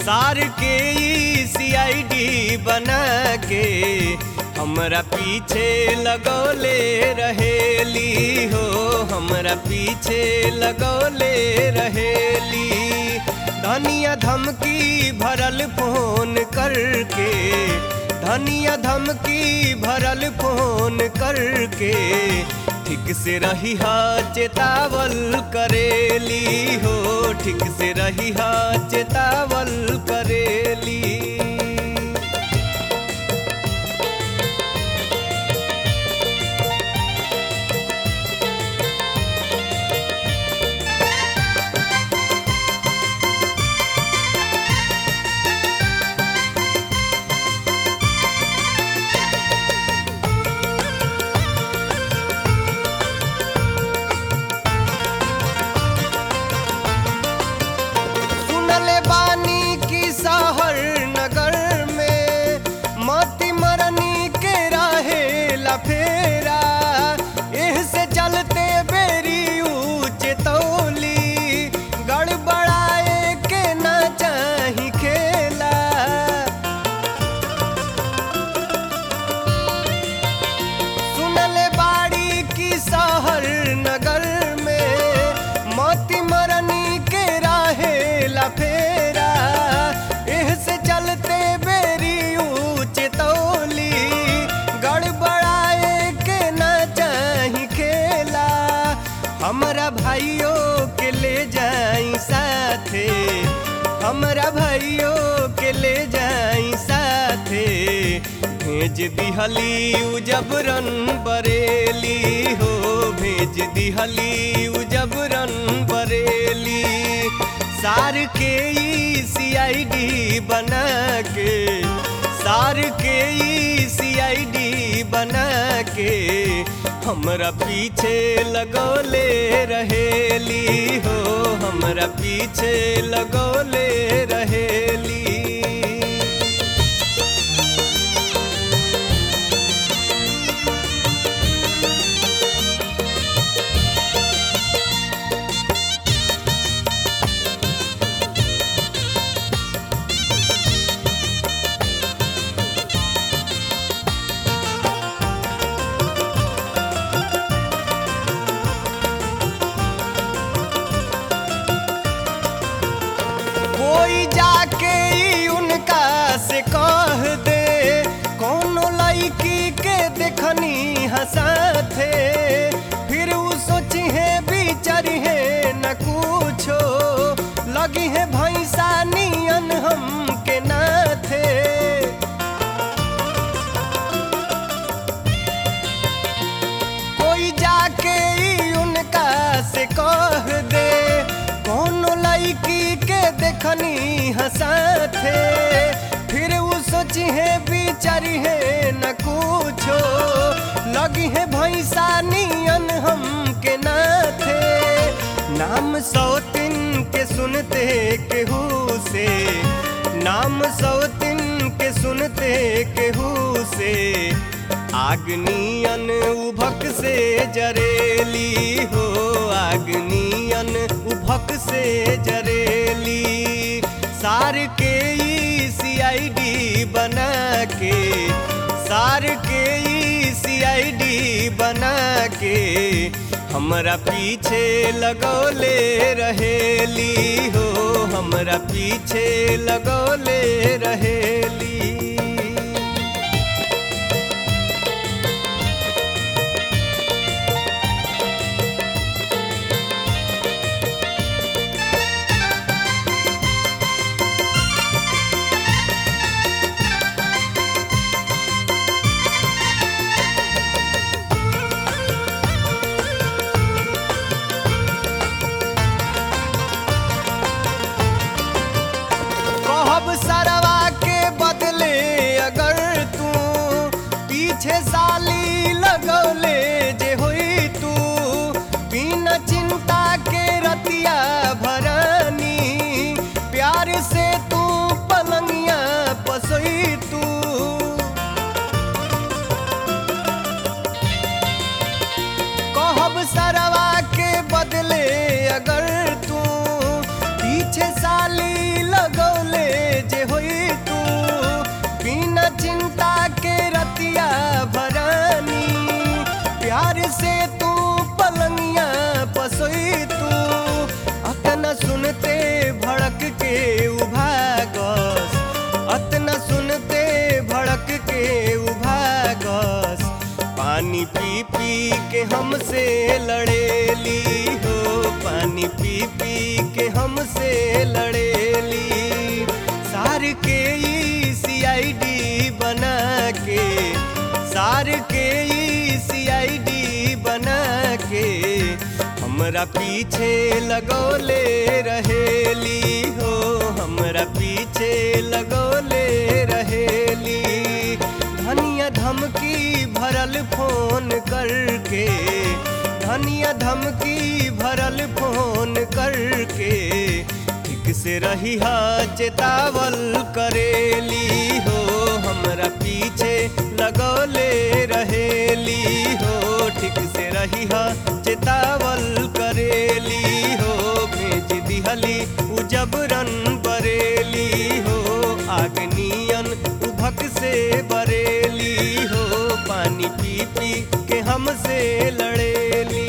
सार के CID बना के हमरा पीछे लगौले रहेली हो, हमरा पीछे लगौले रहेली। धनिया धमकी भरल फोन करके, धनिया धमकी भरल फोन करके ठीक से रही हा चेतावल करेली हो, ठीक से रही हा चेतावल करेली। सुनले बानी की शहर नगर में मोती मरनी के रहे लफेरा, एह से चलते बेरी ऊंच तौली गड़बड़ाए के ना चाही खेला। सुनले बाड़ी की शहर नगर में मोती मरनी के रहे लफेरा, एह से चलते बेरी ऊंच तौली गड़बड़ाए के ना चाही खेला। हमरा भाइयों के ले जाई साथे, हमरा भाइयों के ले जाई साथे भेज दिहली उ जबरन बरेली हो, भेज दिहली उ जबरन बरेली। सार के CID बना के, सार के CID बना के हमरा पीछे लगौले रहेली हो, हमरा पीछे लगौले रहेली। कोई जाके उनका से कह दे कोनो लड़की के देखनी हंसाथे, फिर उ सोची है बिचारी है न कुछो लगी है भैंसा नियन हम के नाथे। कोई जाके उनका से कह दे कोनो लड़की के देखनी हंसाथे, फिर उ सोची है बिचारी है न कुछो लगी है भैंसा नियन हम के नाथे। नाम सौतिन के सुनते केहू से, नाम सौतिन के सुनते केहू से आगनियन उभक से जरेली हो, आगनियन उभक से जरेली। सार के CID बना के, सार के CID बना के हमरा पीछे लगौले रहेली हो, हमरा पीछे लगौले रहेली। कहब सरवा के बदले हमसे लड़ेली हो, पानी पी पी के हमसे लड़ेली। सार के CID बना के, सार के CID बना के हमरा पीछे लगौले रहेली हो, हमरा पीछे लगौले रहेली। धनिया धमकी भरल फोन करके, धनिया धमकी भरल फोन करके ठीक से रहिहा चेतावल करेली हो, हमरा पीछे लगौले रहेली हो। ठीक से रहिहा चेतावल करेली हो, भेज दिहली उ जबरन बरेली हो। आगनियन उभक से बरेली हो, पानी पी पी के हमसे लड़ेली।